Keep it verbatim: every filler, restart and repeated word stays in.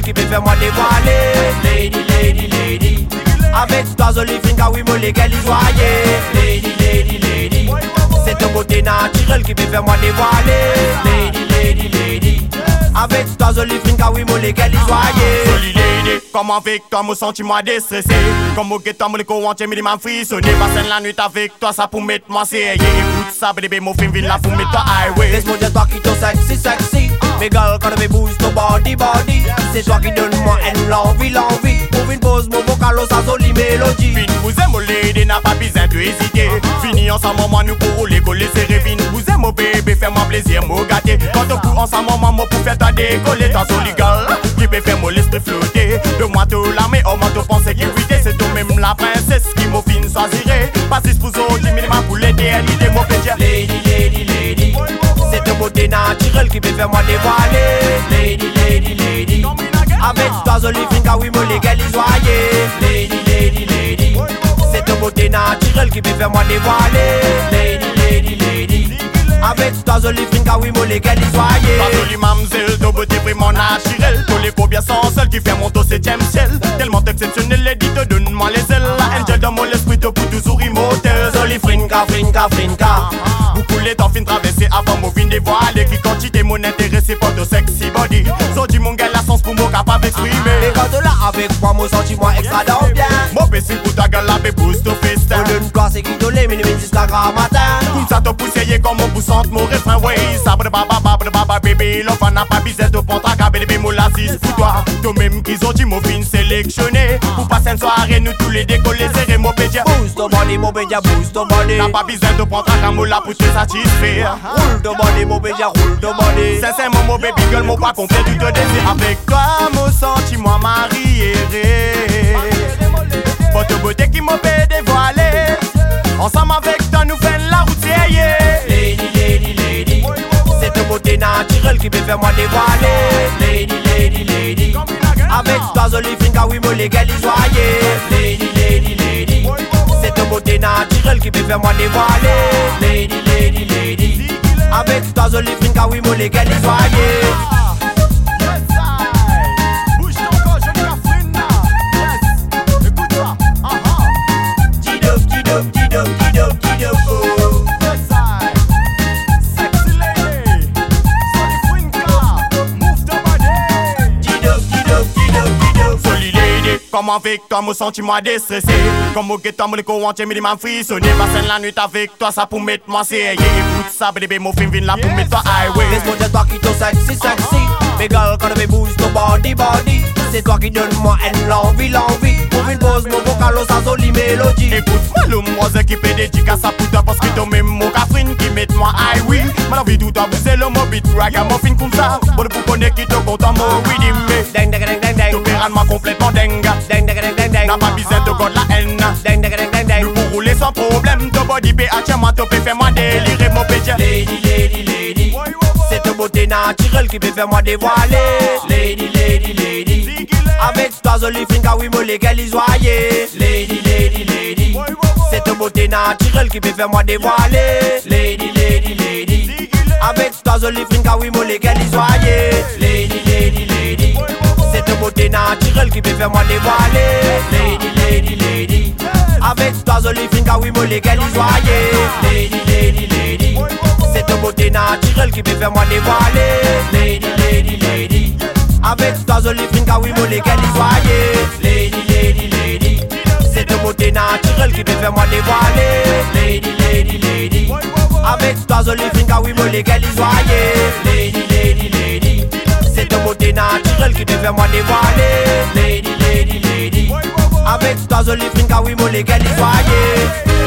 qui peut faire moi dévoiler. Lady, lady, lady, avec toi jolie fine car oui me légalise voyez. Lady, lady, lady, c'est ton beauté naturelle qui peut faire moi dévoiler. Lady, lady, lady, avec toi jolie fine car oui me légalise voyez. Jolie lady, comme avec toi me sens-tu-moi déstressé. Comme au guet-toi me le courant mais m'a frissonné. Passer la nuit avec toi ça pour mettre moi c'est écoute ça bébé mon film vient là pour mettre toi highway. Laisse-moi dire toi qui t'en sexy sexy. Mais girl quand on boost ton body body, c'est toi qui donne moi une l'envie l'envie. Pour une pause mon vocal sa jolie mélodie. Fin vous aime mon lady n'a pas besoin de hésiter. Fini ensemble moi nous pour rouler coller serrer fin vous aime mon bébé fais-moi plaisir me gâter. Quand on court ensemble moi moi pour faire ta décoller ta jolie girl qui peut faire mon l'esprit flotter. De moi tout la mais au moins tout pense sécurité. C'est toi même la princesse qui m'a fin choisirait. Pas six pour dix minimum pour l'aider à l'idée mon pédia. Lady, lady, lady, c'est ton beauté naturelle qui peut faire moi dévoiler. Lady, lady, lady, avec toi jolie fine car oui me légalise voyez. Lady, lady, lady, c'est ton beauté naturelle qui peut faire moi dévoiler. Lady, lady, lady, avec toi jolie fine car oui me légalise voyez. Ta jolie mamzelle, ton beauté vraiment naturelle. Tous les combien sont seuls qui fait mon au septième ciel. Tellement exceptionnel, les dit te donne-moi les ailes. La angel dans mon esprit te pour toujours immortel. Jolie frinka, frinka, frinka. Beaucoup les temps fin traverser avant mon fin dévoilé. Qui quantité mon intéressé pour de sexy body. So dis mon gars la sens pour moi capable d'exprimer. Et quand tu là avec moi, mon sentiment extra dans bien. Mon pécé pour ta gueule la bébousse to festin. Au lieu de classe et qui te les minimises jusqu'à grand matin. Comme ça te poussé comme mon poussante mon refrain. Ouais, ça baba baba baba bébé. L'enfant n'a pas besoin de prendre ta cabelle bébé mon lassis. Pour toi, toi-même qui ont dit mon fin sélectionné. Pour passer une soirée nous tous les décoller serrer mon pédia. Boost ton body, mon pédia, boost ton body. N'a pas besoin de prendre ta camoula pour te satisfaire. Roule ton body, mon pédia, roule ton body. Sincèrement mon baby girl, mon pas complet du te désir. Avec toi mon sentiment marié. Pour te beauté qui m'a fait dévoiler. Ensemble avec toi nous faisons la route yeah. Lady, lady, lady, c'est ton beauté naturelle qui peut faire moi dévoiler. Lady, lady, lady, avec toi jolie fine car oui me légalise voyez. Lady, lady, lady, c'est ton beauté naturelle qui peut faire moi dévoiler. Lady, lady, lady, avec toi jolie fine car oui me légalise voyez. Comme avec toi, me sens-tu-moi déstressé. Comme au guet-toi, me le courant mais m'a frissonné. Passer la nuit avec toi, ça pour mettre moi c'est écoute ça, bébé, mon film vient là pour mettre toi highway. Laisse-moi dire toi qui t'en sexy, sexy. Mais girl, quand on boost ton body, body, c'est toi qui donne moi une l'envie, l'envie. Pour une pause, mon vocal sa jolie mélodie. Écoute-moi, l'homme rose qui fait des dicas à pour toi. Parce que toi-même, mon cafrine qui met moi highway. Mal envie tout à bouger le mobile, ragamuffin comme ça. Bon, pour connaître qui te content, mon rhythm. Ding, ding, ding, ding, ding. T'opéralement complètement dingue. Ding, ding, ding, ding, ding. N'a pas besoin de god la haine. Ding, ding, ding, ding, ding. Nous pour rouler sans problème. Ton body P H, moi, t'opé, fais-moi délirer mon pédia. Lady, lady, lady, c'est ton beauté naturelle qui peut faire moi dévoiler. Lady, lady, lady, avec toi jolie fine car oui me légalise voyez. Lady, lady, lady, c'est ton beauté naturelle qui peut faire moi dévoiler. Lady, lady, lady, avec toi jolie fine car oui me légalise voyez. Lady, lady, lady, c'est ton beauté naturelle qui peut faire moi dévoiler. Lady, lady, lady, avec toi jolie fine car oui me légalise voyez. Lady, lady, lady, c'est ton beauté naturelle qui peut faire moi dévoiler. Lady, lady, lady, avec toi jolie fine car oui me légalise voyez. Lady, lady, lady, c'est ton beauté naturelle qui peut faire moi dévoiler. Lady, lady, lady, avec toi jolie fine car oui me légalise voyez. Lady, lady, lady, c'est ton beauté naturelle qui peut faire moi dévoiler. Lady, lady, lady, avec toi jolie fine car oui me légalise voyez.